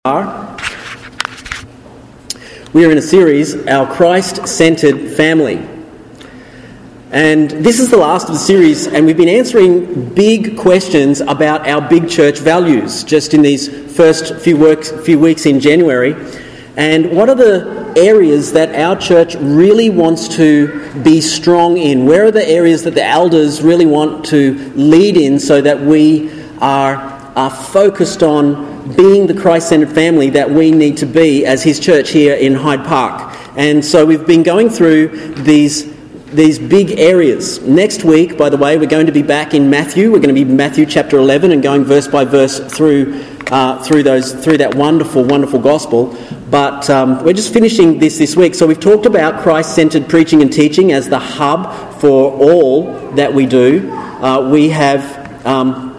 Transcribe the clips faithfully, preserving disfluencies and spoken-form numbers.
are. We are in a series, Our Christ-Centered Family. And this is the last of the series, and we've been answering big questions about our big church values just in these first few, works, few weeks in January. And what are the areas that our church really wants to be strong in? Where are the areas that the elders really want to lead in so that we are, are focused on being the Christ-centered family that we need to be as his church here in Hyde Park? And so we've been going through these these big areas. Next week, by the way, we're going to be back in Matthew. We're going to be in Matthew chapter eleven and going verse by verse through uh, through those through that wonderful, wonderful gospel. But um, we're just finishing this this week. So we've talked about Christ-centered preaching and teaching as the hub for all that we do. Uh, we have um,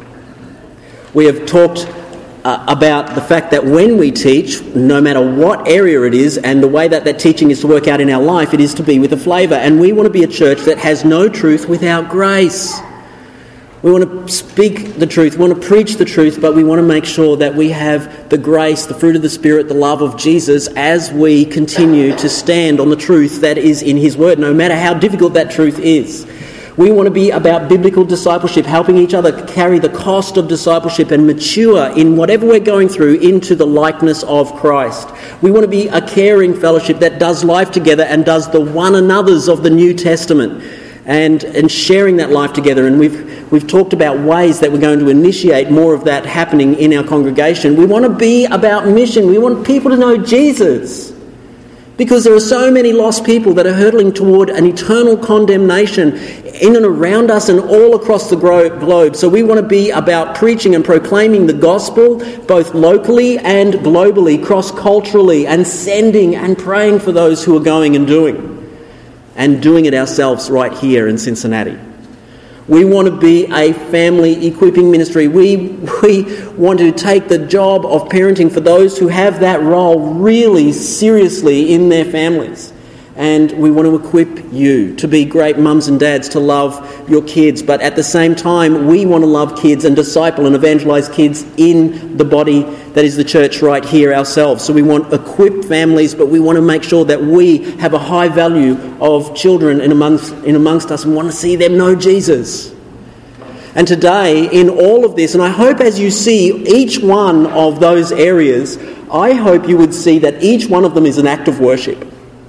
we have talked Uh, about the fact that when we teach, no matter what area it is, and the way that that teaching is to work out in our life, it is to be with a flavour. And we want to be a church that has no truth without grace. We want to speak the truth, we want to preach the truth, but we want to make sure that we have the grace, the fruit of the Spirit, the love of Jesus as we continue to stand on the truth that is in his word, no matter how difficult that truth is. We want to be about biblical discipleship, helping each other carry the cost of discipleship and mature in whatever we're going through into the likeness of Christ. We want to be a caring fellowship that does life together and does the one another's of the New Testament and, and sharing that life together. And we've we've talked about ways that we're going to initiate more of that happening in our congregation. We want to be about mission. We want people to know Jesus. Because there are so many lost people that are hurtling toward an eternal condemnation in and around us and all across the globe. So we want to be about preaching and proclaiming the gospel, both locally and globally, cross-culturally, and sending and praying for those who are going and doing, and doing it ourselves right here in Cincinnati. We want to be a family equipping ministry. We we want to take the job of parenting for those who have that role really seriously in their families. And we want to equip you to be great mums and dads, to love your kids. But at the same time, we want to love kids and disciple and evangelize kids in the body that is the church right here ourselves. So we want equipped families, but we want to make sure that we have a high value of children in amongst, in amongst us and want to see them know Jesus. And today, in all of this, and I hope as you see each one of those areas, I hope you would see that each one of them is an act of worship.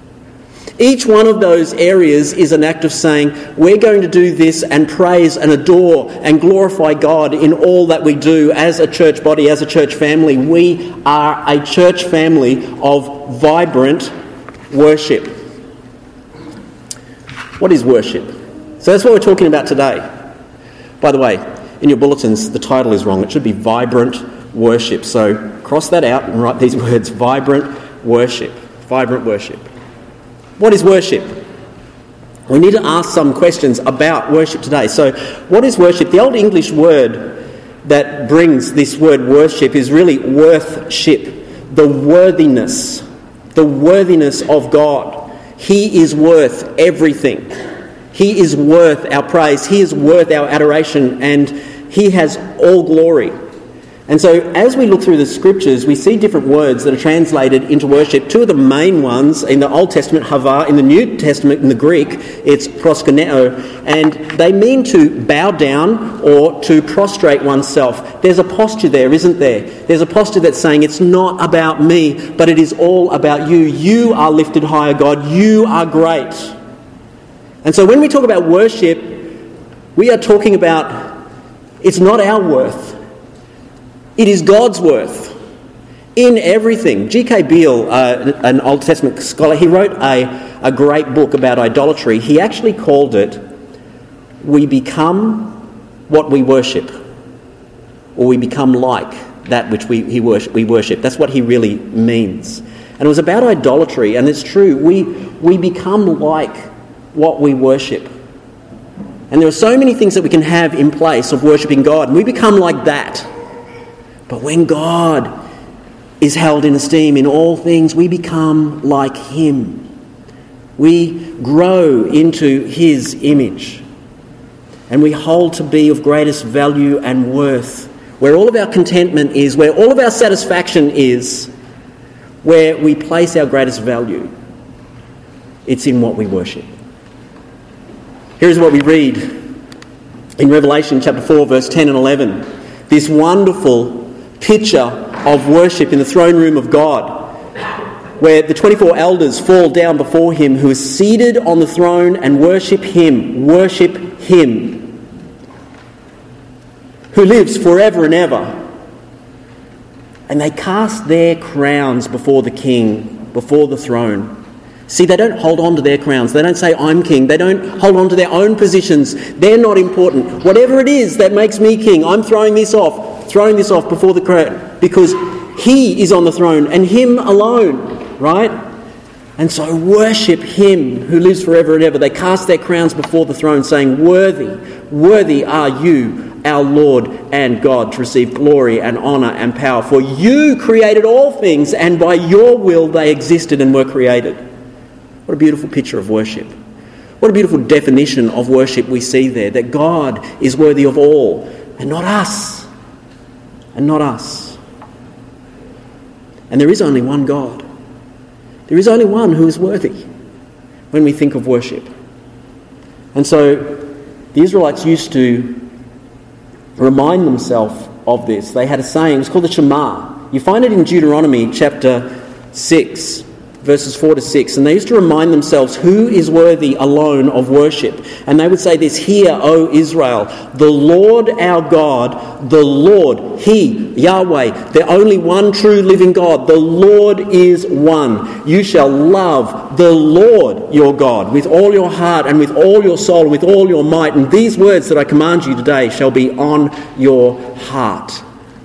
Each one of those areas is an act of saying, we're going to do this and praise and adore and glorify God in all that we do as a church body, as a church family. We are a church family of vibrant worship. What is worship? So that's what we're talking about today. By the way, in your bulletins, the title is wrong. It should be Vibrant Worship. So cross that out and write these words, Vibrant Worship. Vibrant Worship. What is worship? We need to ask some questions about worship today. So, what is worship? The Old English word that brings this word worship is really worthship, the worthiness, the worthiness of God. He is worth everything. He is worth our praise. He is worth our adoration, and he has all glory. And so as we look through the scriptures, we see different words that are translated into worship. Two of the main ones in the Old Testament, hava, in the New Testament, in the Greek, it's proskuneo, and they mean to bow down or to prostrate oneself. There's a posture there, isn't there? There's a posture that's saying, it's not about me, but it is all about you. You are lifted higher, God. You are great. And so when we talk about worship, we are talking about, it's not our worth. It is God's worth in everything. G K Beale, uh, an Old Testament scholar, he wrote a, a great book about idolatry. He actually called it, We Become What We Worship, or we become like that which we, he worship, we worship. That's what he really means. And it was about idolatry, and it's true. We, we become like what we worship. And there are so many things that we can have in place of worshipping God, and we become like that. But when God is held in esteem in all things, we become like him. We grow into his image. And we hold to be of greatest value and worth where all of our contentment is, where all of our satisfaction is, where we place our greatest value, it's in what we worship. Here's what we read in Revelation chapter four, verse ten and eleven. This wonderful picture of worship in the throne room of God, where the twenty-four elders fall down before him who is seated on the throne and worship him, worship him, who lives forever and ever. And they cast their crowns before the king, before the throne. See, they don't hold on to their crowns. They don't say, I'm king. They don't hold on to their own positions. They're not important. Whatever it is that makes me king, I'm throwing this off, throwing this off before the crowd, because he is on the throne and him alone, right? And so worship him who lives forever and ever. They cast their crowns before the throne, saying, worthy, worthy are you, our Lord and God, to receive glory and honour and power. For you created all things, and by your will they existed and were created. What a beautiful picture of worship. What a beautiful definition of worship we see there, that God is worthy of all, and not us. And not us. And there is only one God. There is only one who is worthy when we think of worship. And so the Israelites used to remind themselves of this. They had a saying, it was called the Shema. You find it in Deuteronomy chapter six, verses four to six. And they used to remind themselves who is worthy alone of worship. And they would say this, hear, O Israel, the Lord our God, the Lord, He, Yahweh, the only one true living God, the Lord is one. You shall love the Lord your God with all your heart and with all your soul, with all your might. And these words that I command you today shall be on your heart.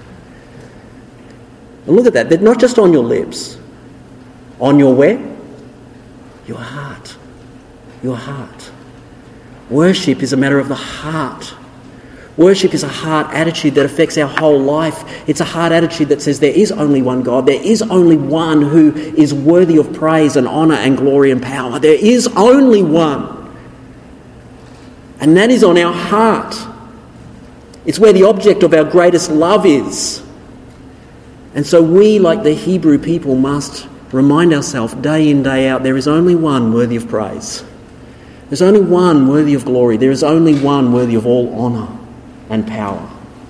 And look at that, they're not just on your lips. On your where? Your heart. Your heart. Worship is a matter of the heart. Worship is a heart attitude that affects our whole life. It's a heart attitude that says there is only one God. There is only one who is worthy of praise and honour and glory and power. There is only one. And that is on our heart. It's where the object of our greatest love is. And so we, like the Hebrew people, must remind ourselves day in, day out, there is only one worthy of praise. There's only one worthy of glory. There is only one worthy of all honour and power.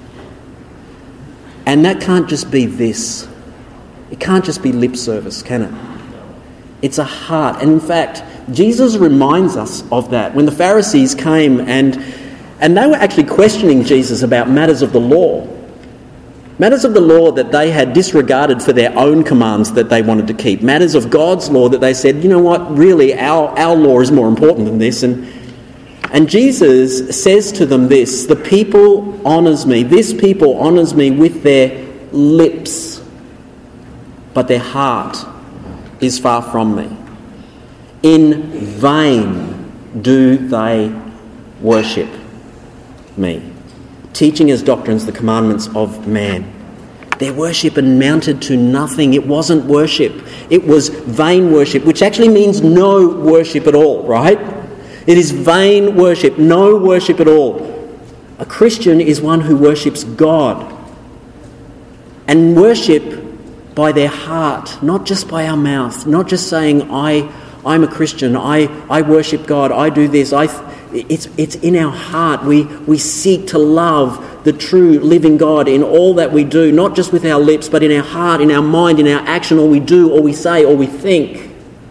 And that can't just be this. It can't just be lip service, can it? It's a heart. And in fact, Jesus reminds us of that. When the Pharisees came and, and they were actually questioning Jesus about matters of the law. Matters of the law that they had disregarded for their own commands that they wanted to keep. Matters of God's law that they said, you know what, really, our, our law is more important than this. And, and Jesus says to them this, the people honours me, this people honours me with their lips, but their heart is far from me. In vain do they worship me, teaching as doctrines the commandments of man. Their worship amounted to nothing. It wasn't worship. It was vain worship, which actually means no worship at all, right? It is vain worship, no worship at all. A Christian is one who worships God. And worship by their heart, not just by our mouth, not just saying, I, I'm a Christian, I, I worship God, I do this, I... Th- It's it's in our heart. We we seek to love the true living God in all that we do, not just with our lips, but in our heart, in our mind, in our action, all we do, all we say, all we think.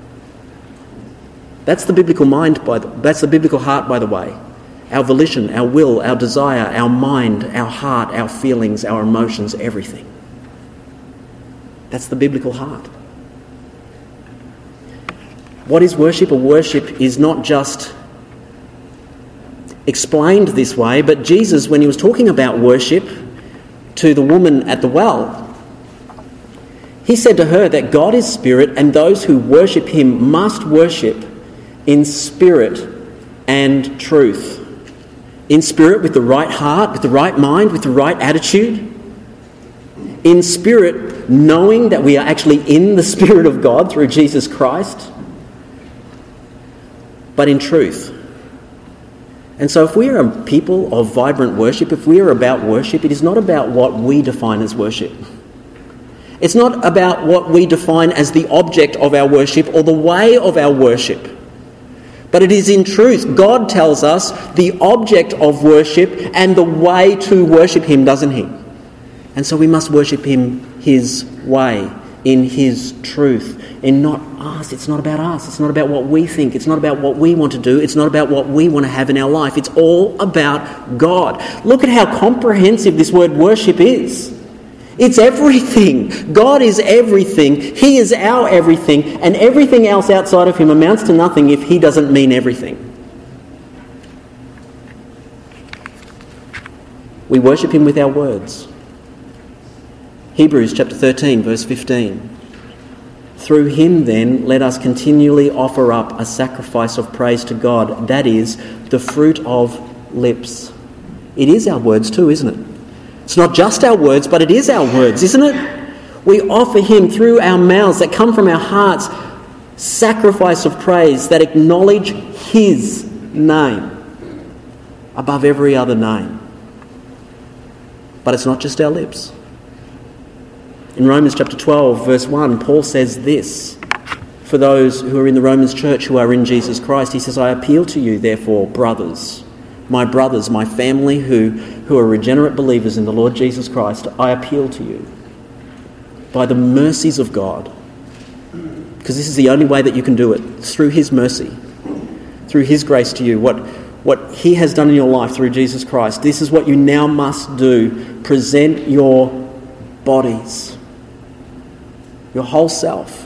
That's the biblical mind, by the, that's the biblical heart, by the way. Our volition, our will, our desire, our mind, our heart, our feelings, our emotions, everything. That's the biblical heart. What is worship? A worship is not just explained this way, but Jesus, when he was talking about worship to the woman at the well, he said to her that God is spirit and those who worship him must worship in spirit and truth. In spirit with the right heart, with the right mind, with the right attitude. In spirit, knowing that we are actually in the Spirit of God through Jesus Christ. But in truth. And so if we are a people of vibrant worship, if we are about worship, it is not about what we define as worship. It's not about what we define as the object of our worship or the way of our worship. But it is in truth, God tells us the object of worship and the way to worship him, doesn't he? And so we must worship him his way, in his truth, in not us. It's not about us. It's not about what we think. It's not about what we want to do. It's not about what we want to have in our life. It's all about God. Look at how comprehensive this word worship is. It's everything. God is everything. He is our everything. And everything else outside of him amounts to nothing if he doesn't mean everything. We worship him with our words. Hebrews chapter thirteen, verse fifteen. Through him then let us continually offer up a sacrifice of praise to God, that is, the fruit of lips. It is our words too, isn't it? It's not just our words, but it is our words, isn't it? We offer him through our mouths that come from our hearts sacrifice of praise that acknowledge his name above every other name. But it's not just our lips. In Romans chapter twelve, verse one, Paul says this for those who are in the Romans church who are in Jesus Christ. He says, I appeal to you, therefore, brothers, my brothers, my family who, who are regenerate believers in the Lord Jesus Christ, I appeal to you by the mercies of God, because this is the only way that you can do it, through his mercy, through his grace to you, what, what he has done in your life through Jesus Christ. This is what you now must do. Present your bodies, your whole self,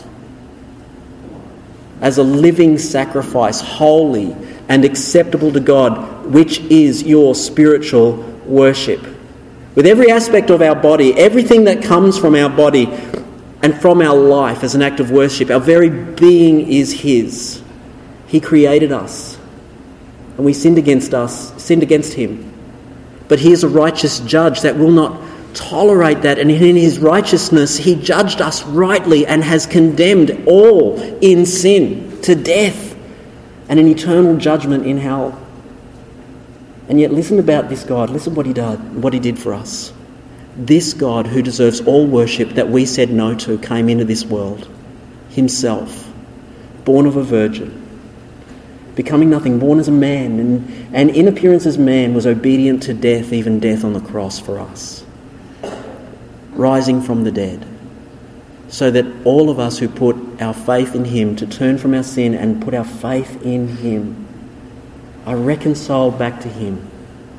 as a living sacrifice, holy and acceptable to God, which is your spiritual worship. With every aspect of our body, everything that comes from our body and from our life as an act of worship, our very being is his. He created us, and we sinned against us, sinned against him. But he is a righteous judge that will not tolerate that, and in his righteousness he judged us rightly and has condemned all in sin to death and an eternal judgment in hell. And yet listen about this God, listen what he did, what he did for us. This God who deserves all worship that we said no to came into this world himself, born of a virgin, becoming nothing, born as a man, and, and in appearance as man was obedient to death, even death on the cross for us, rising from the dead, so that all of us who put our faith in him, to turn from our sin and put our faith in him, are reconciled back to him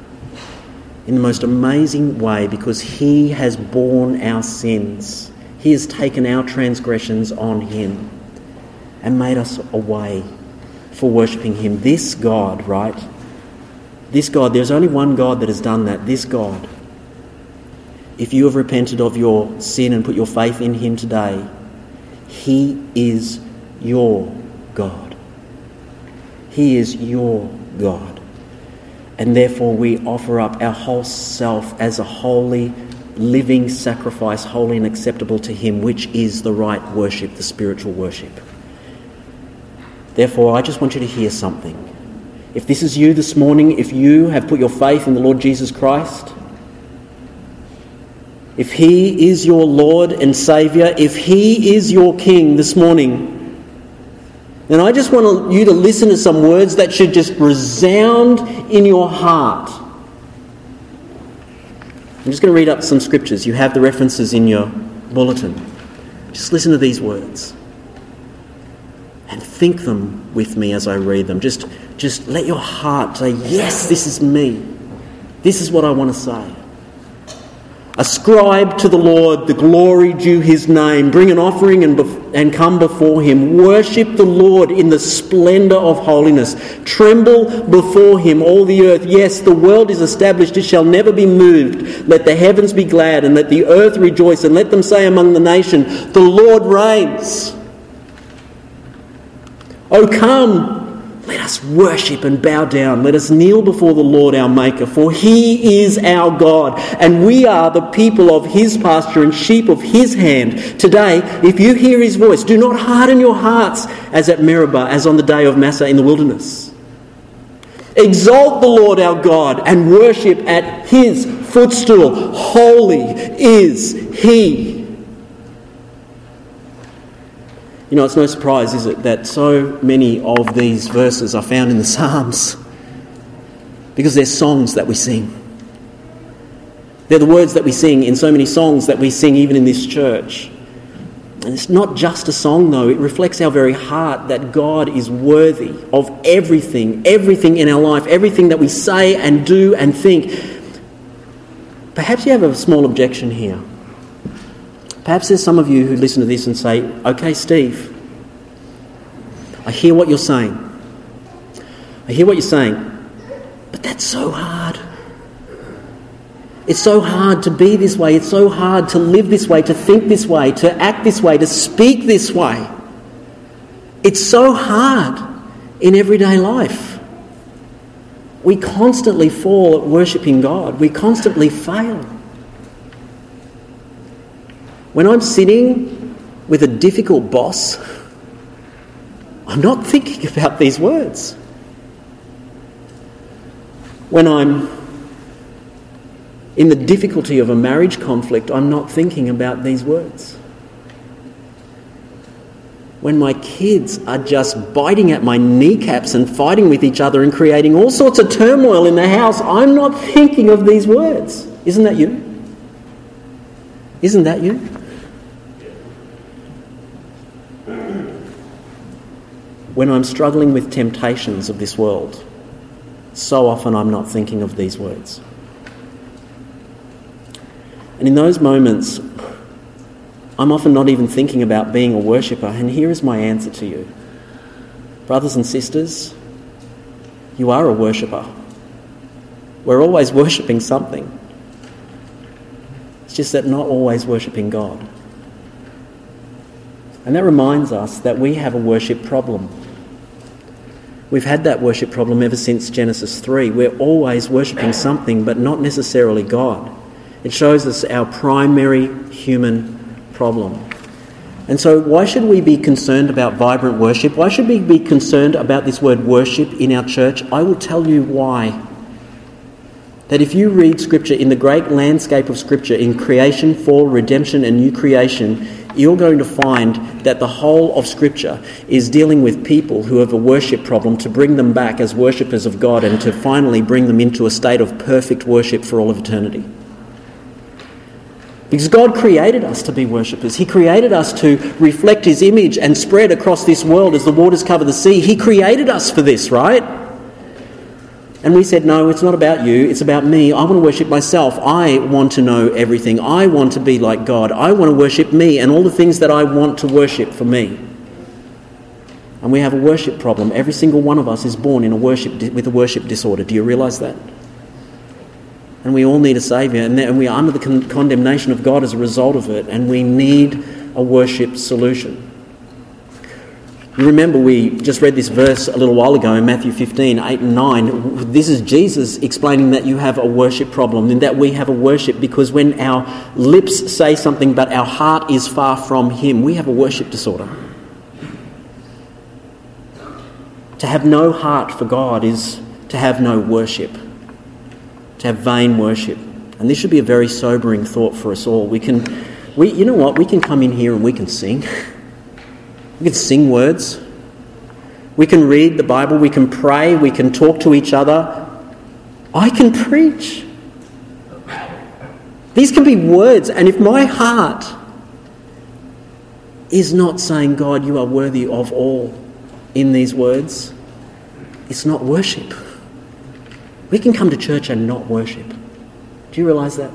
in the most amazing way, because he has borne our sins. He has taken our transgressions on him and made us a way for worshipping him. This God, right? This God, there's only one God that has done that. This God. If you have repented of your sin and put your faith in him today, he is your God. He is your God. And therefore we offer up our whole self as a holy, living sacrifice, holy and acceptable to him, which is the right worship, the spiritual worship. Therefore, I just want you to hear something. If this is you this morning, if you have put your faith in the Lord Jesus Christ, if he is your Lord and Saviour, if he is your King this morning, then I just want you to listen to some words that should just resound in your heart. I'm just going to read up some scriptures. You have the references in your bulletin. Just listen to these words and think them with me as I read them. Just, just let your heart say, yes, this is me. This is what I want to say. Ascribe to the Lord the glory due his name. Bring an offering and, bef- and come before him. Worship the Lord in the splendour of holiness. Tremble before him, all the earth. Yes, the world is established, it shall never be moved. Let the heavens be glad, and let the earth rejoice, and let them say among the nations, the Lord reigns. O come, let us worship and bow down. Let us kneel before the Lord our Maker, for he is our God, and we are the people of his pasture and sheep of his hand. Today, if you hear his voice, do not harden your hearts as at Meribah, as on the day of Massah in the wilderness. Exalt the Lord our God and worship at his footstool. Holy is he. You know, it's no surprise, is it, that so many of these verses are found in the Psalms, because they're songs that we sing. They're the words that we sing in so many songs that we sing even in this church. And it's not just a song, though. It reflects our very heart that God is worthy of everything, everything in our life, everything that we say and do and think. Perhaps you have a small objection here. Perhaps there's some of you who listen to this and say, okay, Steve, I hear what you're saying. I hear what you're saying, but that's so hard. It's so hard to be this way. It's so hard to live this way, to think this way, to act this way, to speak this way. It's so hard in everyday life. We constantly fall at worshipping God. We constantly fail. When I'm sitting with a difficult boss, I'm not thinking about these words. When I'm in the difficulty of a marriage conflict, I'm not thinking about these words. When my kids are just biting at my kneecaps and fighting with each other and creating all sorts of turmoil in the house, I'm not thinking of these words. Isn't that you? Isn't that you? When I'm struggling with temptations of this world, so often I'm not thinking of these words. And in those moments, I'm often not even thinking about being a worshipper. And here is my answer to you. Brothers and sisters, you are a worshipper. We're always worshipping something. It's just that not always worshipping God. And that reminds us that we have a worship problem. We've had that worship problem ever since Genesis three. We're always worshipping something, but not necessarily God. It shows us our primary human problem. And so why should we be concerned about vibrant worship? Why should we be concerned about this word worship in our church? I will tell you why. That if you read Scripture in the great landscape of Scripture, in creation, fall, redemption and new creation, you're going to find that the whole of Scripture is dealing with people who have a worship problem, to bring them back as worshippers of God and to finally bring them into a state of perfect worship for all of eternity. Because God created us to be worshippers. He created us to reflect his image and spread across this world as the waters cover the sea. He created us for this, right? And we said, no, it's not about you, it's about me. I want to worship myself. I want to know everything. I want to be like God. I want to worship me and all the things that I want to worship for me. And we have a worship problem. Every single one of us is born in a worship with a worship disorder. Do you realise that? And we all need a saviour, and we are under the con- condemnation of God as a result of it, and we need a worship solution. You remember we just read this verse a little while ago in Matthew fifteen, eight and nine. This is Jesus explaining that you have a worship problem, and that we have a worship because when our lips say something but our heart is far from him, we have a worship disorder. To have no heart for God is to have no worship. To have vain worship. And this should be a very sobering thought for us all. We can, we, you know what, we can come in here and we can sing. We can sing words. We can read the Bible. We can pray. We can talk to each other. I can preach. These can be words. And if my heart is not saying, God, you are worthy of all in these words, it's not worship. We can come to church and not worship. Do you realise that?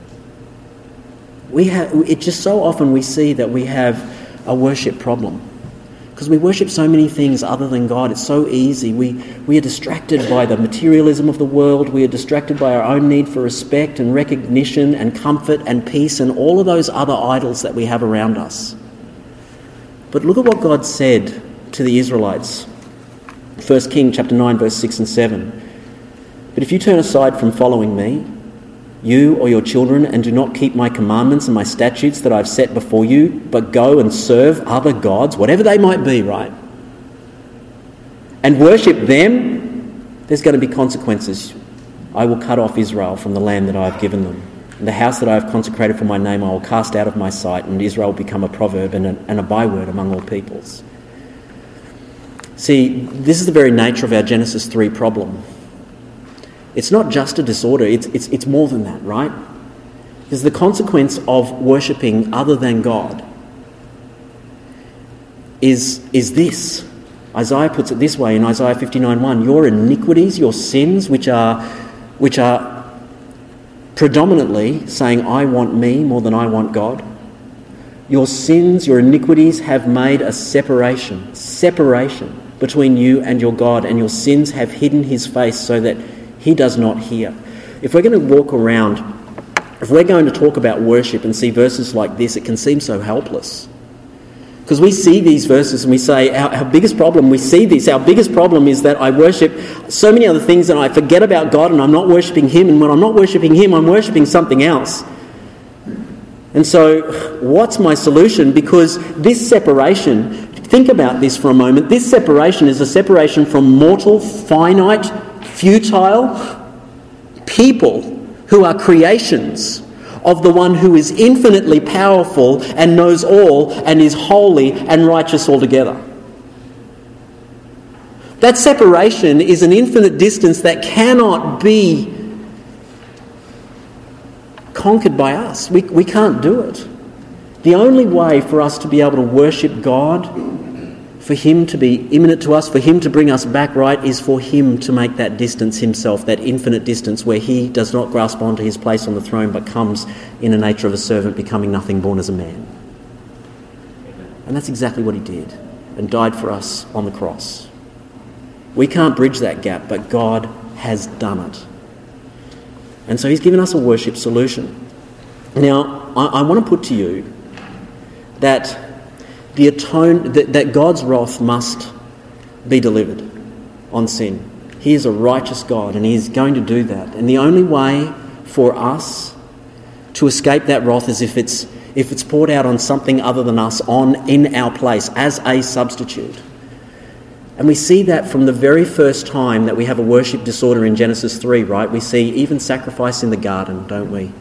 We have. It just so often we see that we have a worship problem. Because we worship so many things other than God. It's so easy. We, we are distracted by the materialism of the world. We are distracted by our own need for respect and recognition and comfort and peace and all of those other idols that we have around us. But look at what God said to the Israelites. First Kings chapter nine, verse six and seven. But if you turn aside from following me, you or your children, and do not keep my commandments and my statutes that I've set before you, but go and serve other gods, whatever they might be, right? And worship them, there's going to be consequences. I will cut off Israel from the land that I have given them. And the house that I have consecrated for my name I will cast out of my sight, and Israel will become a proverb and a, and a byword among all peoples. See, this is the very nature of our Genesis three problem. It's not just a disorder, it's, it's, it's more than that, right? Because the consequence of worshipping other than God is, is this. Isaiah puts it this way in Isaiah fifty-nine one, your iniquities, your sins, which are, which are predominantly saying, I want me more than I want God. Your sins, your iniquities have made a separation, separation between you and your God, and your sins have hidden his face so that he does not hear. If we're going to walk around, if we're going to talk about worship and see verses like this, it can seem so helpless. Because we see these verses and we say, our, our biggest problem, we see this, our biggest problem is that I worship so many other things and I forget about God and I'm not worshipping him, and when I'm not worshipping him, I'm worshipping something else. And so, what's my solution? Because this separation, think about this for a moment, this separation is a separation from mortal, finite, futile people who are creations of the one who is infinitely powerful and knows all and is holy and righteous altogether. That separation is an infinite distance that cannot be conquered by us. We, we can't do it. The only way for us to be able to worship God, for him to be imminent to us, for him to bring us back right, is for him to make that distance himself, that infinite distance where he does not grasp onto his place on the throne but comes in the nature of a servant, becoming nothing, born as a man. And that's exactly what he did, and died for us on the cross. We can't bridge that gap, but God has done it. And so he's given us a worship solution. Now, I, I want to put to you that The atone that, that God's wrath must be delivered on sin. He is a righteous God and he is going to do that. And the only way for us to escape that wrath is if it's if it's poured out on something other than us, on in our place as a substitute. And we see that from the very first time that we have a worship disorder in Genesis three, right? We see even sacrifice in the garden, don't we?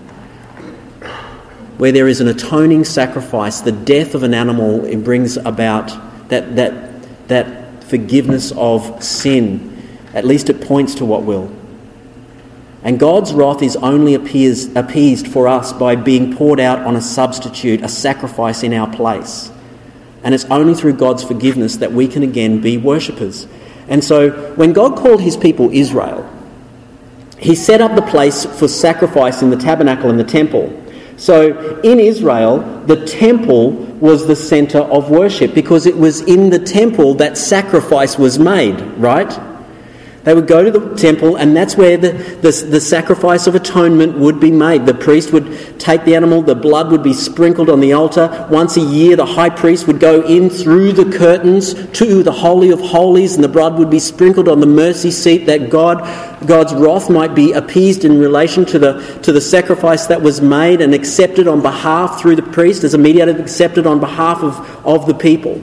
Where there is an atoning sacrifice, the death of an animal, it brings about that that that forgiveness of sin. At least it points to what will. And God's wrath is only appears, appeased for us by being poured out on a substitute, a sacrifice in our place. And it's only through God's forgiveness that we can again be worshippers. And so when God called his people Israel, he set up the place for sacrifice in the tabernacle and the temple. So in Israel, the temple was the centre of worship because it was in the temple that sacrifice was made, right? They would go to the temple and that's where the, the, the sacrifice of atonement would be made. The priest would take the animal, the blood would be sprinkled on the altar. Once a year, the high priest would go in through the curtains to the Holy of Holies, and the blood would be sprinkled on the mercy seat that God, God's wrath might be appeased in relation to the, to the sacrifice that was made and accepted on behalf through the priest as a mediator, accepted on behalf of, of the people.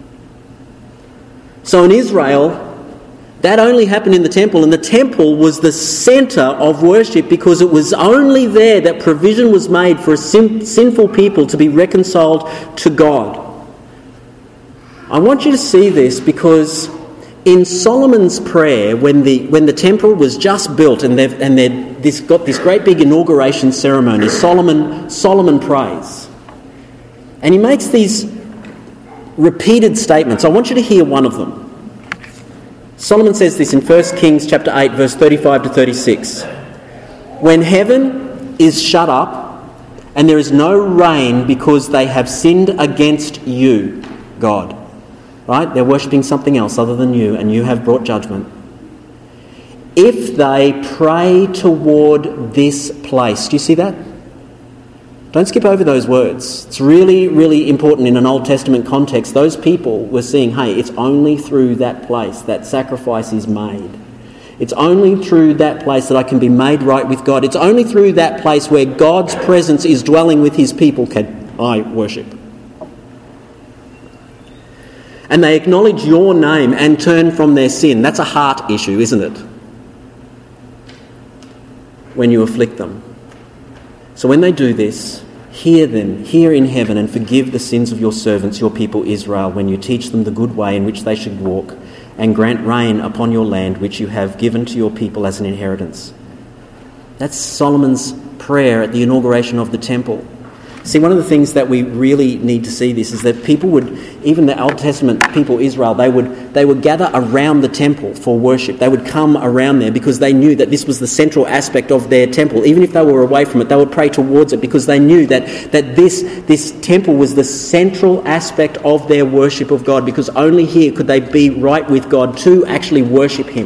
So in Israel, that only happened in the temple, and the temple was the centre of worship because it was only there that provision was made for a sin, sinful people to be reconciled to God. I want you to see this because in Solomon's prayer, when the when the temple was just built and they've and they've this got this great big inauguration ceremony, Solomon Solomon prays, and he makes these repeated statements. I want you to hear one of them. Solomon says this in First Kings chapter eight, verse thirty-five to thirty-six. When heaven is shut up and there is no rain because they have sinned against you, God. Right? They're worshipping something else other than you, and you have brought judgment. If they pray toward this place. Do you see that? Don't skip over those words. It's really, really important in an Old Testament context. Those people were seeing, hey, it's only through that place that sacrifice is made. It's only through that place that I can be made right with God. It's only through that place where God's presence is dwelling with his people can I worship. And they acknowledge your name and turn from their sin. That's a heart issue, isn't it? when you afflict them. So when they do this, hear them, hear in heaven, and forgive the sins of your servants, your people Israel, when you teach them the good way in which they should walk, and grant rain upon your land, which you have given to your people as an inheritance. That's Solomon's prayer at the inauguration of the temple. See, one of the things that we really need to see this is that people would, even the Old Testament people, Israel, they would they would gather around the temple for worship. They would come around there because they knew that this was the central aspect of their temple. Even if they were away from it, they would pray towards it because they knew that, that this, this temple was the central aspect of their worship of God, because only here could they be right with God to actually worship him.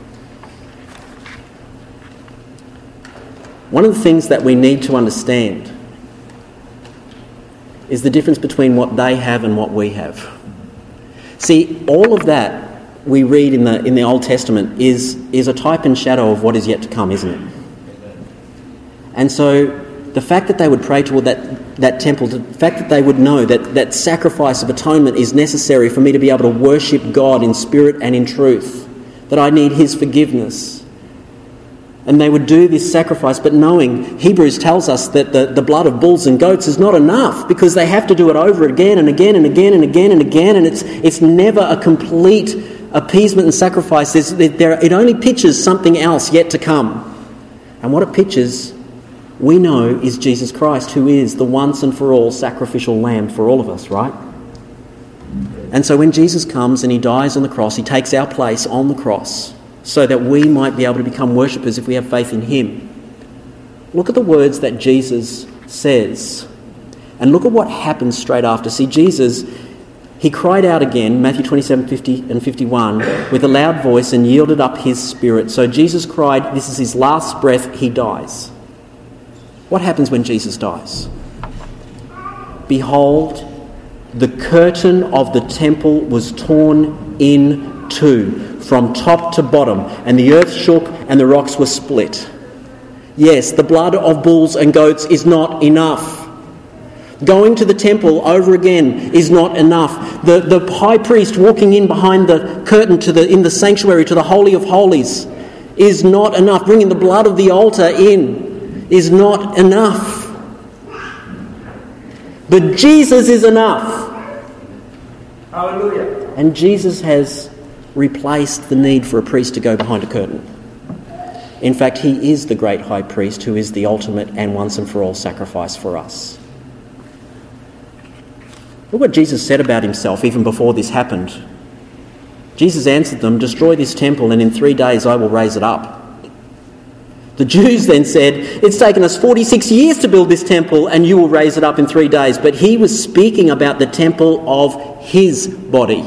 One of the things that we need to understand is the difference between what they have and what we have. See, all of that we read in the in the Old Testament is, is a type and shadow of what is yet to come, isn't it? And so the fact that they would pray toward that, that temple, the fact that they would know that that sacrifice of atonement is necessary for me to be able to worship God in spirit and in truth, that I need his forgiveness. And they would do this sacrifice, but knowing, Hebrews tells us that the, the blood of bulls and goats is not enough, because they have to do it over again and again and again and again and again, and it's it's never a complete appeasement and sacrifice. There's, there, it only pictures something else yet to come. And what it pictures, we know, is Jesus Christ, who is the once and for all sacrificial lamb for all of us, right? And so when Jesus comes and he dies on the cross, he takes our place on the cross, so that we might be able to become worshippers if we have faith in him. Look at the words that Jesus says, and look at what happens straight after. See, Jesus, he cried out again, Matthew twenty-seven, fifty and fifty-one, with a loud voice and yielded up his spirit. So Jesus cried, this is his last breath, he dies. What happens when Jesus dies? Behold, the curtain of the temple was torn in two, from top to bottom, and the earth shook and the rocks were split. Yes, the blood of bulls and goats is not enough. Going to the temple over again is not enough. The, the high priest walking in behind the curtain to the in the sanctuary to the Holy of Holies is not enough. Bringing the blood of the altar in is not enough. But Jesus is enough. Hallelujah. And Jesus has replaced the need for a priest to go behind a curtain. In fact, he is the great high priest who is the ultimate and once and for all sacrifice for us. Look what Jesus said about himself even before this happened. Jesus answered them, destroy this temple and in three days I will raise it up. The Jews then said, it's taken us forty-six years to build this temple and you will raise it up in three days. But he was speaking about the temple of his body.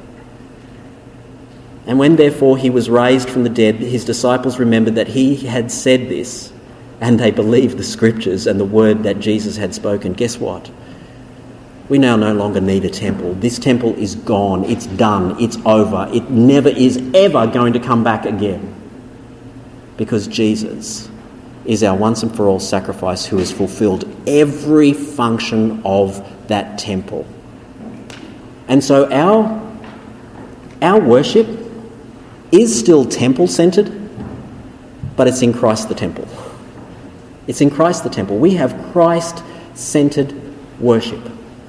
And when therefore he was raised from the dead, his disciples remembered that he had said this, and they believed the scriptures and the word that Jesus had spoken. Guess what? We now no longer need a temple. This temple is gone. It's done. It's over. It never is ever going to come back again. Because Jesus is our once and for all sacrifice who has fulfilled every function of that temple. And so our, our worship is still temple-centred, but it's in Christ the temple. It's in Christ the temple. We have Christ-centred worship.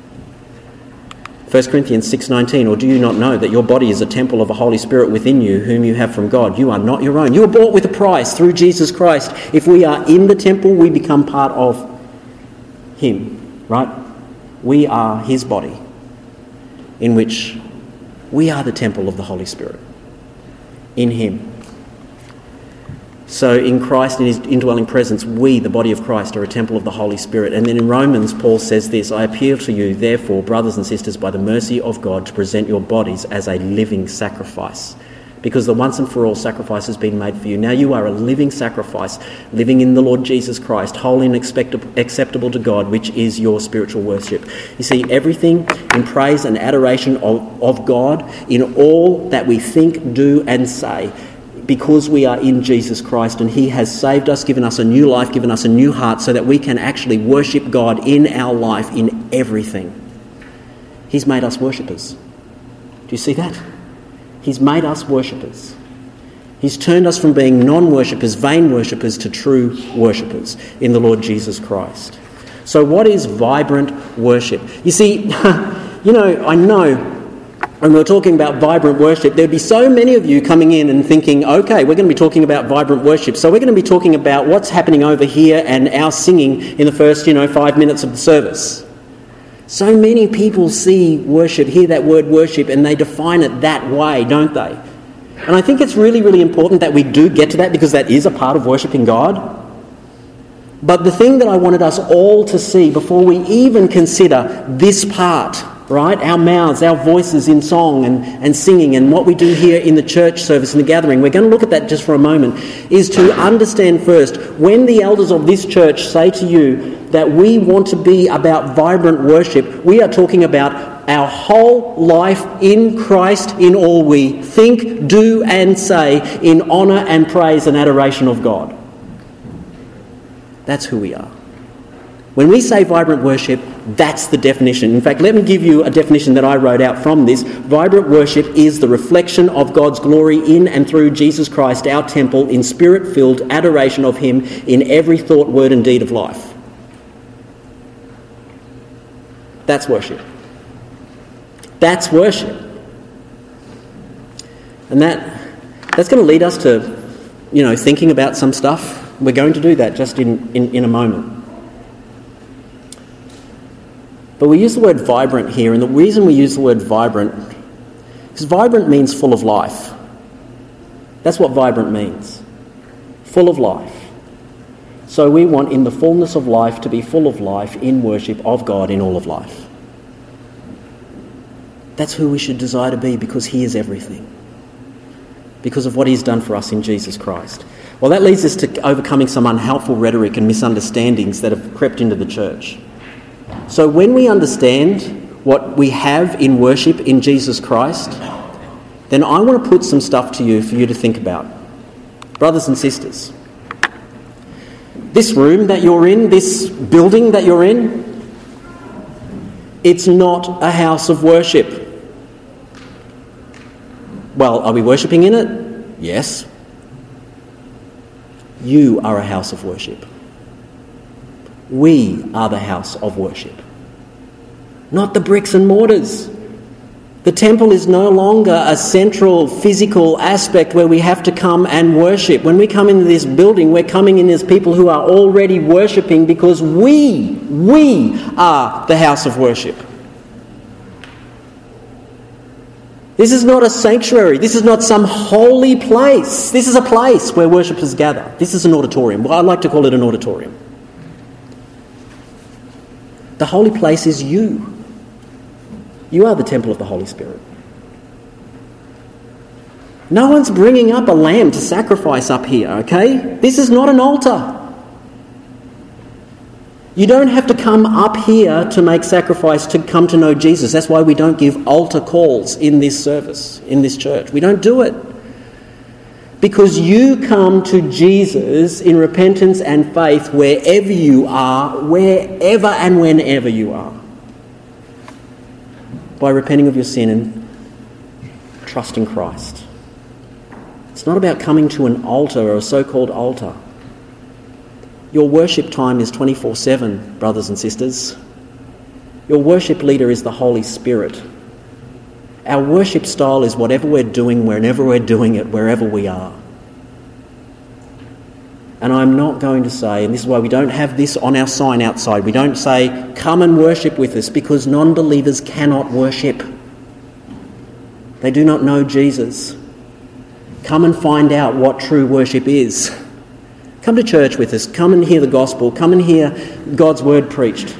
First Corinthians six nineteen, or do you not know that your body is a temple of the Holy Spirit within you, whom you have from God? You are not your own. You are bought with a price through Jesus Christ. If we are in the temple, we become part of him, right? We are his body, in which we are the temple of the Holy Spirit. In him. So in Christ, in his indwelling presence, we, the body of Christ, are a temple of the Holy Spirit. And then in Romans, Paul says this, I appeal to you, therefore, brothers and sisters, by the mercy of God, to present your bodies as a living sacrifice. Because the once and for all sacrifice has been made for you. Now you are a living sacrifice, living in the Lord Jesus Christ, holy and acceptable to God, which is your spiritual worship. You see, everything in praise and adoration of, of God, in all that we think, do and say, because we are in Jesus Christ and he has saved us, given us a new life, given us a new heart, so that we can actually worship God in our life, in everything. He's made us worshippers. Do you see that? He's made us worshippers. He's turned us from being non-worshippers, vain worshippers, to true worshippers in the Lord Jesus Christ. So what is vibrant worship? You see, you know, I know when we're talking about vibrant worship, there'd be so many of you coming in and thinking, okay, we're going to be talking about vibrant worship, so we're going to be talking about what's happening over here and our singing in the first, you know, five minutes of the service. So many people see worship, hear that word worship, and they define it that way, don't they? And I think it's really, really important that we do get to that, because that is a part of worshipping God. But the thing that I wanted us all to see before we even consider this part, right, our mouths, our voices in song and, and singing, and what we do here in the church service and the gathering, we're going to look at that just for a moment, is to understand first, when the elders of this church say to you that we want to be about vibrant worship, we are talking about our whole life in Christ in all we think, do and say in honour and praise and adoration of God. That's who we are. When we say vibrant worship, that's the definition. In fact, let me give you a definition that I wrote out from this. Vibrant worship is the reflection of God's glory in and through Jesus Christ, our temple, in spirit-filled adoration of him in every thought, word and deed of life. That's worship. That's worship. And that that's going to lead us to, you know, thinking about some stuff. We're going to do that just in, in, in a moment. But we use the word vibrant here, and the reason we use the word vibrant is vibrant means full of life. That's what vibrant means. Full of life. So we want in the fullness of life to be full of life in worship of God in all of life. That's who we should desire to be, because he is everything. Because of what he's done for us in Jesus Christ. Well, that leads us to overcoming some unhelpful rhetoric and misunderstandings that have crept into the church. So when we understand what we have in worship in Jesus Christ, then I want to put some stuff to you for you to think about. Brothers and sisters, this room that you're in, this building that you're in, it's not a house of worship. Well, are we worshipping in it? Yes. You are a house of worship. We are the house of worship. Not the bricks and mortars. The temple is no longer a central physical aspect where we have to come and worship. When we come into this building, we're coming in as people who are already worshipping, because we, we are the house of worship. This is not a sanctuary. This is not some holy place. This is a place where worshippers gather. This is an auditorium. Well, I like to call it an auditorium. The holy place is you. You are the temple of the Holy Spirit. No one's bringing up a lamb to sacrifice up here, okay? This is not an altar. You don't have to come up here to make sacrifice to come to know Jesus. That's why we don't give altar calls in this service, in this church. We don't do it. Because you come to Jesus in repentance and faith wherever you are, wherever and whenever you are. By repenting of your sin and trusting Christ. It's not about coming to an altar or a so-called altar. Your worship time is twenty-four seven, brothers and sisters. Your worship leader is the Holy Spirit. Our worship style is whatever we're doing, whenever we're doing it, wherever we are. And I'm not going to say, and this is why we don't have this on our sign outside, we don't say, come and worship with us, because non-believers cannot worship. They do not know Jesus. Come and find out what true worship is. Come to church with us. Come and hear the gospel. Come and hear God's word preached.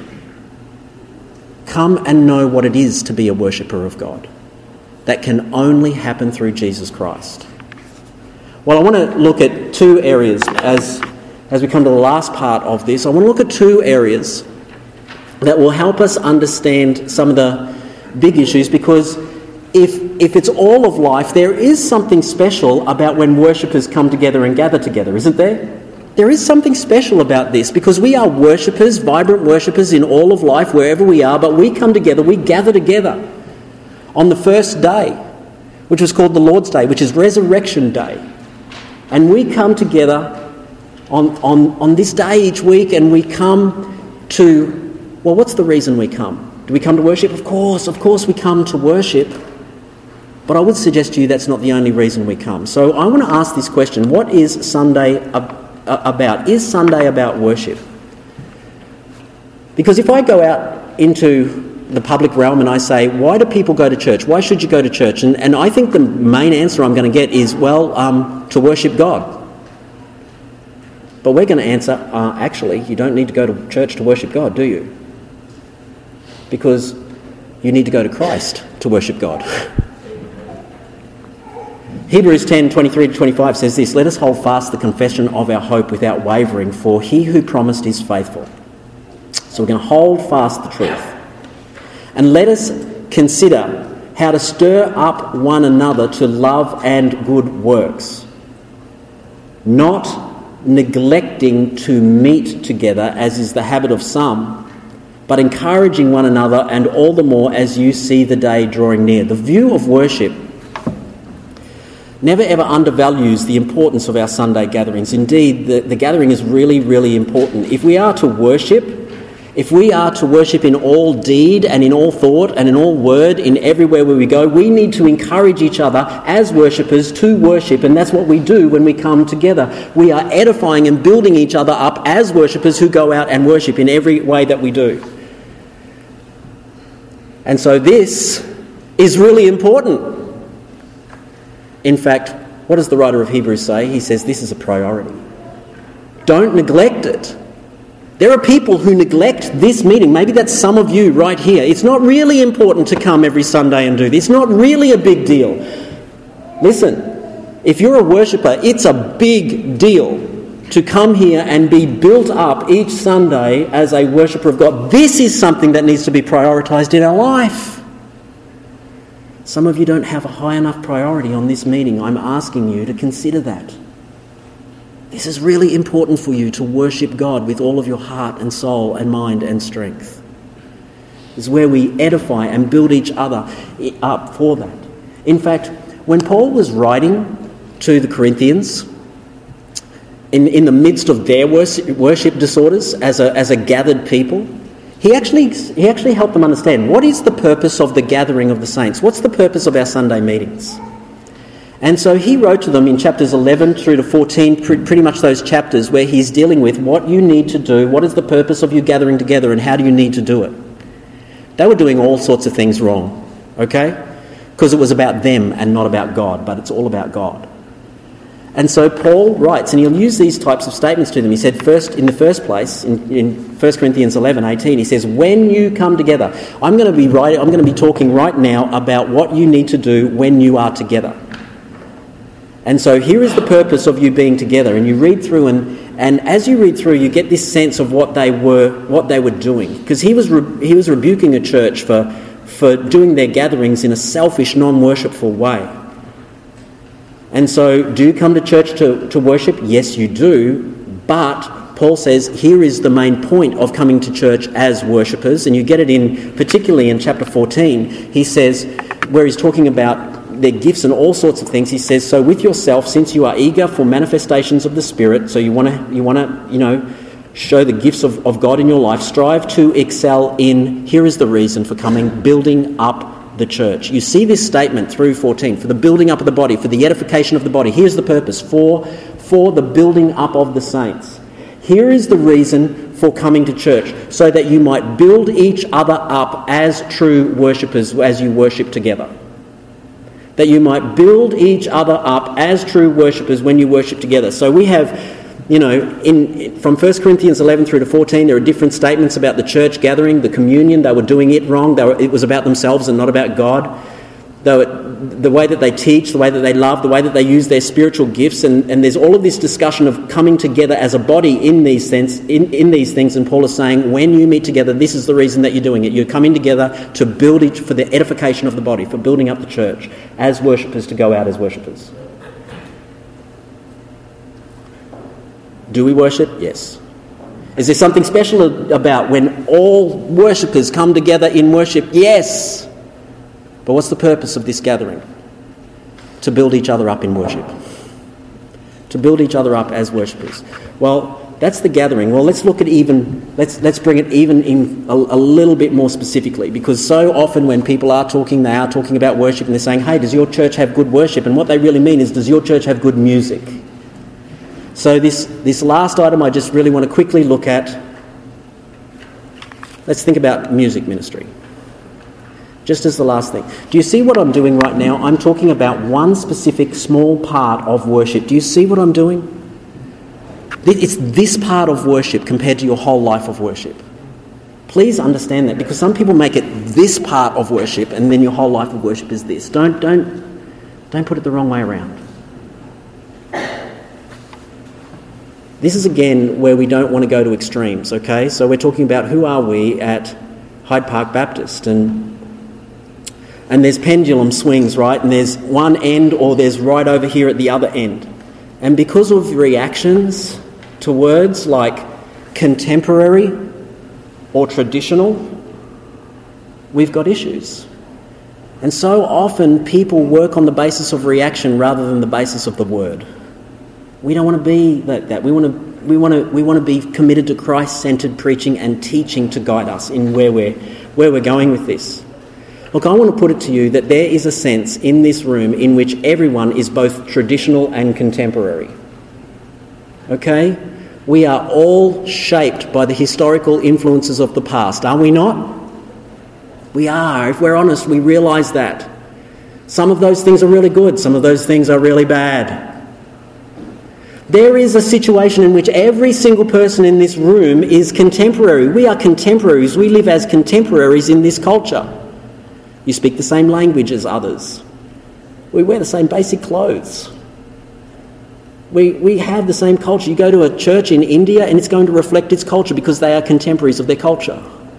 Come and know what it is to be a worshipper of God. That can only happen through Jesus Christ. Well, I want to look at two areas as, as we come to the last part of this. I want to look at two areas that will help us understand some of the big issues, because if, if it's all of life, there is something special about when worshippers come together and gather together, isn't there? There is something special about this, because we are worshippers, vibrant worshippers in all of life, wherever we are, but we come together, we gather together on the first day, which was called the Lord's Day, which is Resurrection Day. And we come together on, on, on this day each week, and we come to, well, what's the reason we come? Do we come to worship? Of course, of course we come to worship. But I would suggest to you that's not the only reason we come. So I want to ask this question: what is Sunday ab- about? Is Sunday about worship? Because if I go out into the public realm and I say, why do people go to church? Why should you go to church? And, and I think the main answer I'm going to get is, well, um, to worship God. But we're going to answer, uh, actually, you don't need to go to church to worship God, do you? Because you need to go to Christ to worship God. Hebrews ten, twenty-three to twenty-five says this: let us hold fast the confession of our hope without wavering, for he who promised is faithful. So we're going to hold fast the truth. And let us consider how to stir up one another to love and good works, not neglecting to meet together, as is the habit of some, but encouraging one another, and all the more as you see the day drawing near. The view of worship never ever undervalues the importance of our Sunday gatherings. Indeed, the, the gathering is really, really important. If we are to worship, if we are to worship in all deed and in all thought and in all word, in everywhere where we go, we need to encourage each other as worshippers to worship, and that's what we do when we come together. We are edifying and building each other up as worshippers who go out and worship in every way that we do. And so this is really important. In fact, what does the writer of Hebrews say? He says this is a priority. Don't neglect it. There are people who neglect this meeting. Maybe that's some of you right here. It's not really important to come every Sunday and do this. It's not really a big deal. Listen, if you're a worshipper, it's a big deal to come here and be built up each Sunday as a worshipper of God. This is something that needs to be prioritised in our life. Some of you don't have a high enough priority on this meeting. I'm asking you to consider that. This is really important for you to worship God with all of your heart and soul and mind and strength. This is where we edify and build each other up for that. In fact, when Paul was writing to the Corinthians, in, in the midst of their worship, worship disorders as a, as a gathered people, he actually, he actually helped them understand, what is the purpose of the gathering of the saints? What's the purpose of our Sunday meetings? And so he wrote to them in chapters eleven through to fourteen, pretty much those chapters where he's dealing with what you need to do, what is the purpose of you gathering together, and how do you need to do it. They were doing all sorts of things wrong, okay? Because it was about them and not about God, but it's all about God. And so Paul writes, and he'll use these types of statements to them. He said, first, in the first place, in, in First Corinthians eleven, eighteen, he says, when you come together, I'm going to be writing, I'm going to be talking right now about what you need to do when you are together. And so here is the purpose of you being together. And you read through, and, and as you read through, you get this sense of what they were what they were doing. Because he was re- he was rebuking a church for for doing their gatherings in a selfish, non-worshipful way. And so, do you come to church to, to worship? Yes, you do. But Paul says here is the main point of coming to church as worshippers, and you get it in particularly in chapter fourteen. He says, where he's talking about their gifts and all sorts of things, he says, so with yourself, since you are eager for manifestations of the Spirit, so you want to, you want to, you know, show the gifts of, of God in your life, strive to excel in, here is the reason for coming, building up the church. You see this statement through fourteen, for the building up of the body, for the edification of the body. Here's the purpose, for, for the building up of the saints. Here is the reason for coming to church, so that you might build each other up as true worshippers as you worship together. That you might build each other up as true worshippers when you worship together. So we have, you know, in from First Corinthians eleven through to fourteen, there are different statements about the church gathering, the communion. They were doing it wrong. They were, it was about themselves and not about God. Though it, the way that they teach, the way that they love, the way that they use their spiritual gifts, and, and there's all of this discussion of coming together as a body in these sense, in, in these things. And Paul is saying, when you meet together, this is the reason that you're doing it. You're coming together to build each for the edification of the body, for building up the church as worshippers to go out as worshippers. Do we worship? Yes. Is there something special about when all worshippers come together in worship? Yes. But what's the purpose of this gathering? To build each other up in worship. to build each other up as worshippers. Well, that's the gathering. Well, let's look at even, let's let's bring it even in a, a little bit more specifically, because so often when people are talking, they are talking about worship and they're saying, hey, does your church have good worship? And what they really mean is, does your church have good music? So this, this last item I just really want to quickly look at. Let's think about music ministry. Just as the last thing. Do you see what I'm doing right now? I'm talking about one specific small part of worship. Do you see what I'm doing? It's this part of worship compared to your whole life of worship. Please understand that, because some people make it this part of worship and then your whole life of worship is this. Don't, don't, don't put it the wrong way around. This is again where we don't want to go to extremes, okay? So we're talking about who are we at Hyde Park Baptist, and and there's pendulum swings, right? And there's one end or there's right over here at the other end. And because of reactions to words like contemporary or traditional, we've got issues. And so often people work on the basis of reaction rather than the basis of the word. We don't want to be like that. We want to we want to we want to be committed to Christ-centered preaching and teaching to guide us in where we're where we're going with this. Look, I want to put it to you that there is a sense in this room in which everyone is both traditional and contemporary. Okay? We are all shaped by the historical influences of the past, are we not? We are. If we're honest, we realise that. Some of those things are really good, some of those things are really bad. There is a situation in which every single person in this room is contemporary. We are contemporaries. We live as contemporaries in this culture. You speak the same language as others. We wear the same basic clothes. We we have the same culture. You go to a church in India and it's going to reflect its culture because they are contemporaries of their culture.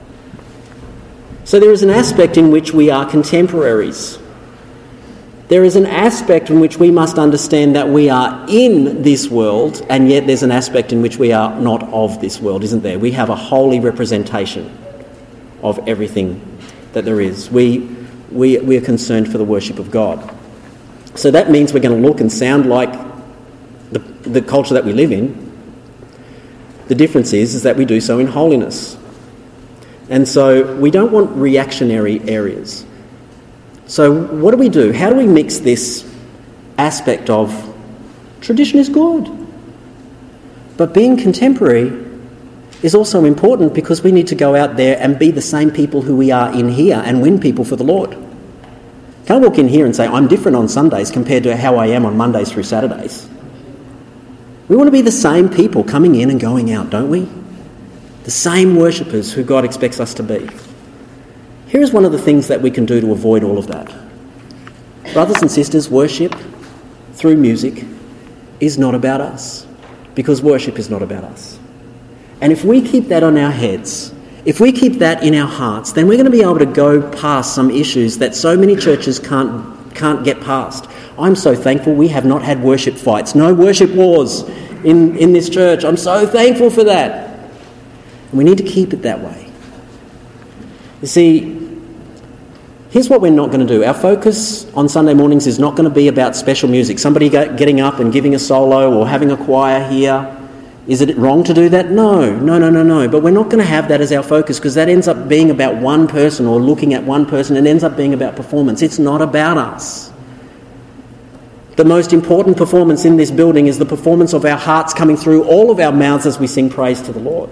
So there is an aspect in which we are contemporaries. There is an aspect in which we must understand that we are in this world, and yet there's an aspect in which we are not of this world, isn't there? We have a holy representation of everything that there is. We, we, we are concerned for the worship of God. So that means we're going to look and sound like the, the culture that we live in. The difference is, is that we do so in holiness. And so we don't want reactionary areas. So what do we do? How do we mix this aspect of tradition is good, but being contemporary is also important because we need to go out there and be the same people who we are in here and win people for the Lord. Can't walk in here and say, I'm different on Sundays compared to how I am on Mondays through Saturdays. We want to be the same people coming in and going out, don't we? The same worshippers who God expects us to be. Here's one of the things that we can do to avoid all of that. Brothers and sisters, worship through music is not about us, because worship is not about us. And if we keep that on our heads, if we keep that in our hearts, then we're going to be able to go past some issues that so many churches can't can't get past. I'm so thankful we have not had worship fights, no worship wars in, in this church. I'm so thankful for that. And we need to keep it that way. You see, here's what we're not going to do. Our focus on Sunday mornings is not going to be about special music. Somebody getting up and giving a solo or having a choir here. Is it wrong to do that? No, no, no, no, no. But we're not going to have that as our focus, because that ends up being about one person or looking at one person and ends up being about performance. It's not about us. The most important performance in this building is the performance of our hearts coming through all of our mouths as we sing praise to the Lord.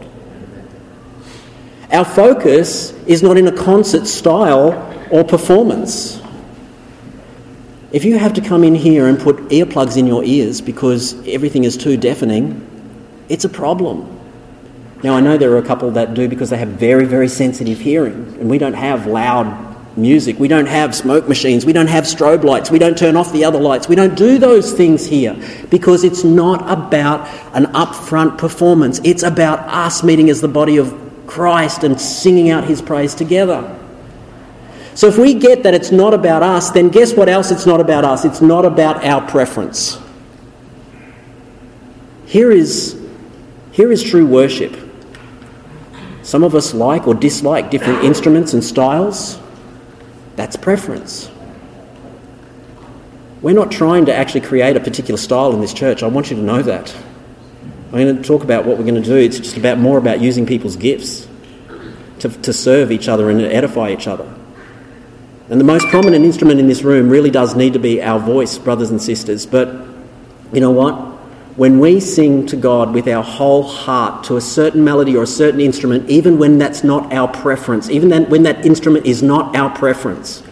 Our focus is not in a concert style or performance. If you have to come in here and put earplugs in your ears because everything is too deafening, it's a problem. Now, I know there are a couple that do because they have very, very sensitive hearing, and we don't have loud music, we don't have smoke machines, we don't have strobe lights, we don't turn off the other lights, we don't do those things here because it's not about an upfront performance. It's about us meeting as the body of Christ and singing out his praise together. So if we get that it's not about us, then guess what else it's not about us? It's not about our preference. Here is, here is true worship. Some of us like or dislike different instruments and styles. That's preference. We're not trying to actually create a particular style in this church. I want you to know that. I'm going to talk about what we're going to do. It's just about more about using people's gifts to, to serve each other and edify each other. And the most prominent instrument in this room really does need to be our voice, brothers and sisters. But you know what? When we sing to God with our whole heart to a certain melody or a certain instrument, even when that's not our preference, even then, when that instrument is not our preference,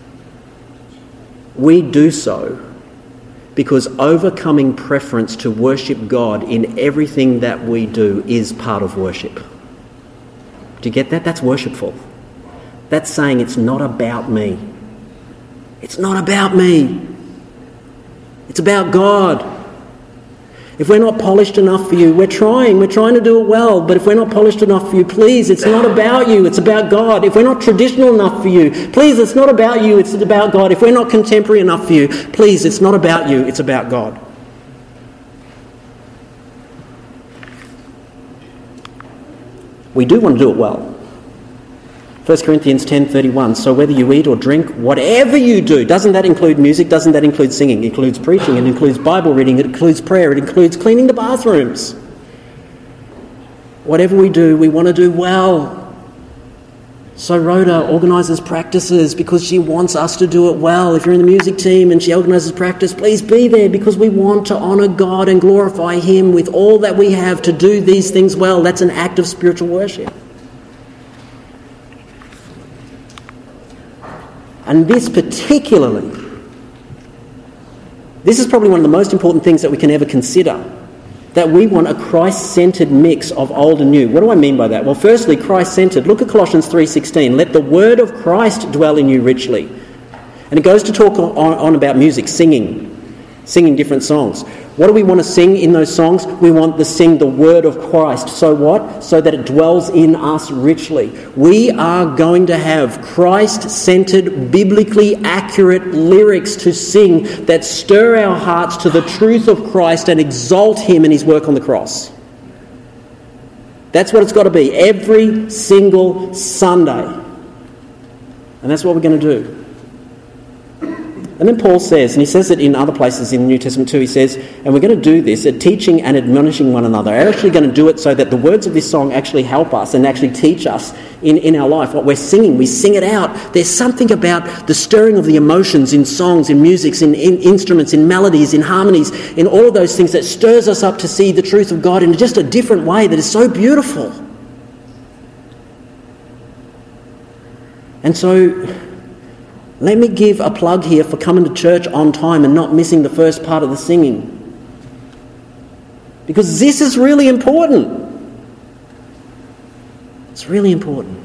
we do so because overcoming preference to worship God in everything that we do is part of worship. Do you get that? That's worshipful. That's saying it's not about me. It's not about me. It's about God. If we're not polished enough for you, we're trying, we're trying to do it well, but if we're not polished enough for you, please, it's not about you, it's about God. If we're not traditional enough for you, please, it's not about you, it's about God. If we're not contemporary enough for you, please, it's not about you, it's about God. We do want to do it well. First Corinthians ten thirty-one, so whether you eat or drink, whatever you do, doesn't that include music? Doesn't that include singing? It includes preaching, it includes Bible reading, it includes prayer, it includes cleaning the bathrooms. Whatever we do, we want to do well. So Rhoda organises practices because she wants us to do it well. If you're in the music team and she organises practice, please be there because we want to honour God and glorify Him with all that we have to do these things well. That's an act of spiritual worship. And this particularly, this is probably one of the most important things that we can ever consider, that we want a Christ-centred mix of old and new. What do I mean by that? Well, firstly, Christ-centred. Look at Colossians three sixteen. Let the word of Christ dwell in you richly. And it goes to talk on, on about music, singing, singing different songs. What do we want to sing in those songs? We want to sing the word of Christ. So what? So that it dwells in us richly. We are going to have Christ-centered, biblically accurate lyrics to sing that stir our hearts to the truth of Christ and exalt Him and His work on the cross. That's what it's got to be every single Sunday. And that's what we're going to do. And then Paul says, and he says it in other places in the New Testament too, he says, and we're going to do this at teaching and admonishing one another. We're actually going to do it so that the words of this song actually help us and actually teach us in, in our life. What we're singing, we sing it out. There's something about the stirring of the emotions in songs, in musics, in, in instruments, in melodies, in harmonies, in all of those things that stirs us up to see the truth of God in just a different way that is so beautiful. And so let me give a plug here for coming to church on time and not missing the first part of the singing. Because this is really important. It's really important.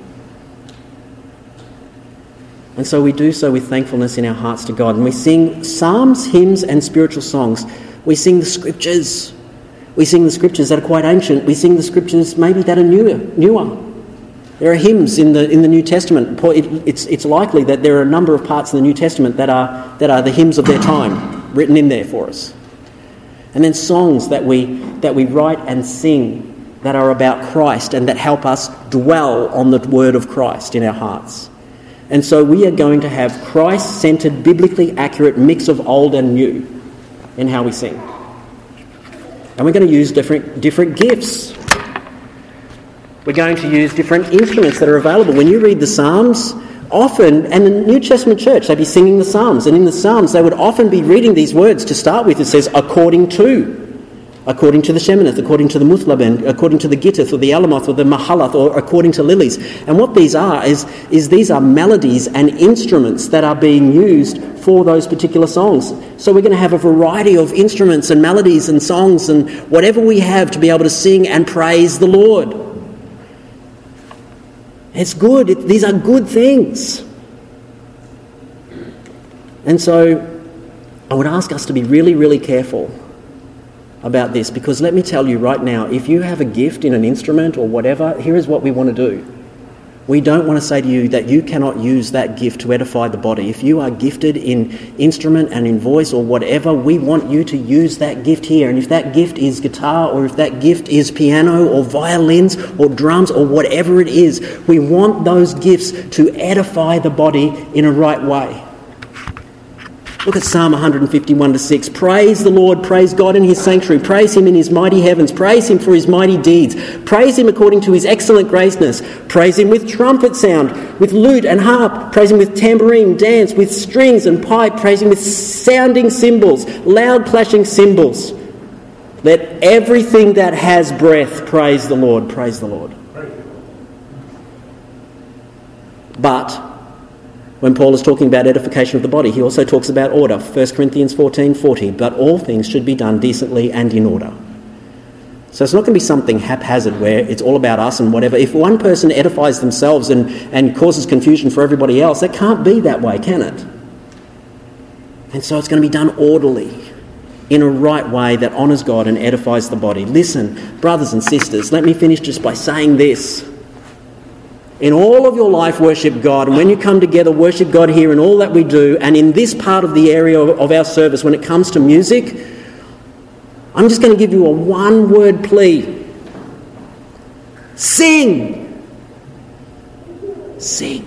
And so we do so with thankfulness in our hearts to God. And we sing psalms, hymns and spiritual songs. We sing the scriptures. We sing the scriptures that are quite ancient. We sing the scriptures maybe that are newer. newer. There are hymns in the in the New Testament. It's it's likely that there are a number of parts in the New Testament that are that are the hymns of their time written in there for us. And then songs that we that we write and sing that are about Christ and that help us dwell on the word of Christ in our hearts. And so we are going to have Christ-centered, biblically accurate mix of old and new in how we sing. And we're going to use different different gifts. We're going to use different instruments that are available. When you read the Psalms, often, and the New Testament church, they'd be singing the Psalms. And in the Psalms, they would often be reading these words to start with. It says, according to, according to the Sheminith, according to the Muthlabin, according to the Gittith or the Alamoth or the Mahalath, or according to lilies. And what these are is, is these are melodies and instruments that are being used for those particular songs. So we're going to have a variety of instruments and melodies and songs and whatever we have to be able to sing and praise the Lord. It's good. It, these are good things. And so I would ask us to be really, really careful about this, because let me tell you right now, if you have a gift in an instrument or whatever, here is what we want to do. We don't want to say to you that you cannot use that gift to edify the body. If you are gifted in instrument and in voice or whatever, we want you to use that gift here. And if that gift is guitar, or if that gift is piano or violins or drums or whatever it is, we want those gifts to edify the body in a right way. Look at Psalm one fifty-one to six. Praise the Lord, praise God in his sanctuary, praise him in his mighty heavens, praise him for his mighty deeds, praise him according to his excellent greatness, praise him with trumpet sound, with lute and harp, praise him with tambourine, dance, with strings and pipe, praise him with sounding cymbals, loud clashing cymbals. Let everything that has breath praise the Lord, praise the Lord. But when Paul is talking about edification of the body, he also talks about order. First Corinthians fourteen forty, but all things should be done decently and in order. So it's not going to be something haphazard where it's all about us and whatever. If one person edifies themselves and, and causes confusion for everybody else, it can't be that way, can it? And so it's going to be done orderly, in a right way that honours God and edifies the body. Listen, brothers and sisters, let me finish just by saying this. In all of your life, worship God. And when you come together, worship God here in all that we do. And in this part of the area of, of our service, when it comes to music, I'm just going to give you a one-word plea. Sing! Sing.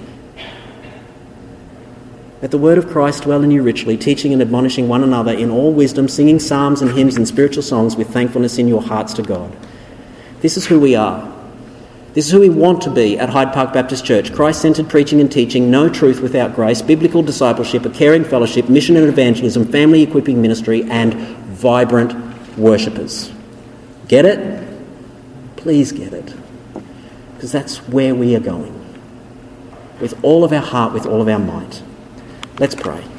Let the word of Christ dwell in you richly, teaching and admonishing one another in all wisdom, singing psalms and hymns and spiritual songs with thankfulness in your hearts to God. This is who we are. This is who we want to be at Hyde Park Baptist Church. Christ-centred preaching and teaching, no truth without grace, biblical discipleship, a caring fellowship, mission and evangelism, family equipping ministry, and vibrant worshippers. Get it? Please get it. Because that's where we are going. With all of our heart, with all of our might. Let's pray.